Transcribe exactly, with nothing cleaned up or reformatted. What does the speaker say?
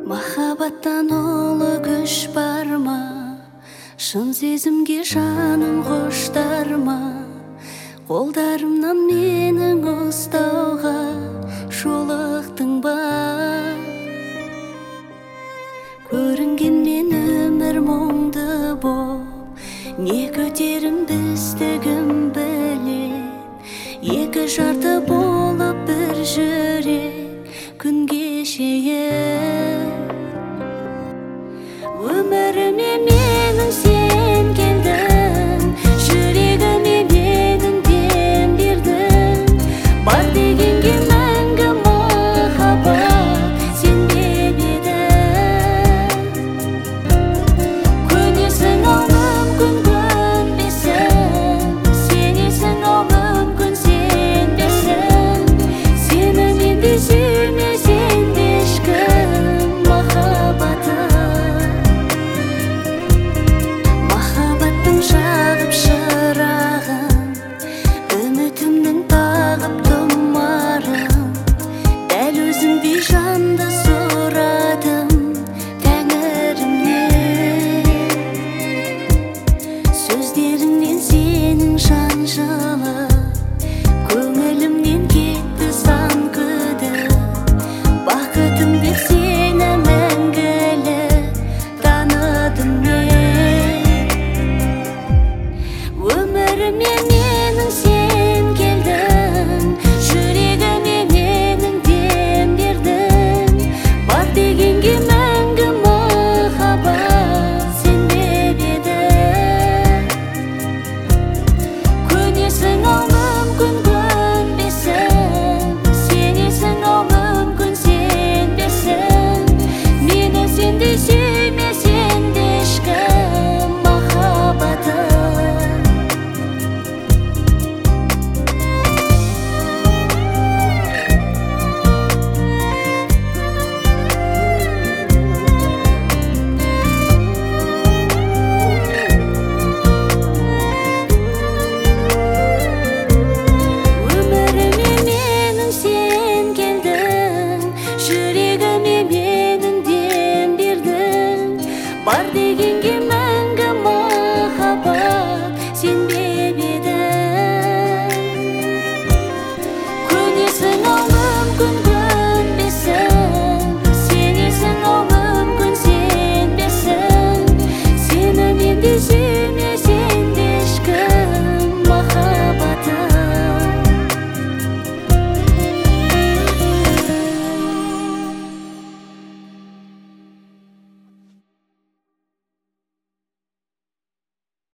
Махаббаттан ұлы күш бар ма? Шын сезімге жаның құштар ма? Қолдарымнан менің ұстауға жолықтың ба? Көрінгенмен өмір мұңды боп, не көтерін біздігім білет. Екі жарты болып бір жүрек күн кешейін. Өміріме менің сен келдің, жүрегіме менің дем бердің. Бар дегенге мәңгі махаббат сен деп едің. Көнесің ау мүмкін көнбесін, сенесің ау мүмкін сенбесін. Сені мен де сүймесең де ешкім махаббатым. Жағып шырағын, үмітімнің тағып тұмарын. Дәл өзіңдей жанды сұрадым тәңірімнен. Сөздеріңнен сенің жан жылы, көңілімнен кетті сан күдік. Бақытым деп сені мәңгілік таныдым мен. Өміріме менің сен келдің, жүрегіме менің дем бердің. Бар дегенге мәңгі махаббат сен деп едің. Көнесің ау мүмкін көнбесін, сенесің ау мүмкін сенбесін. Мені сендей сүймесең де ешкім махаббатым. Бар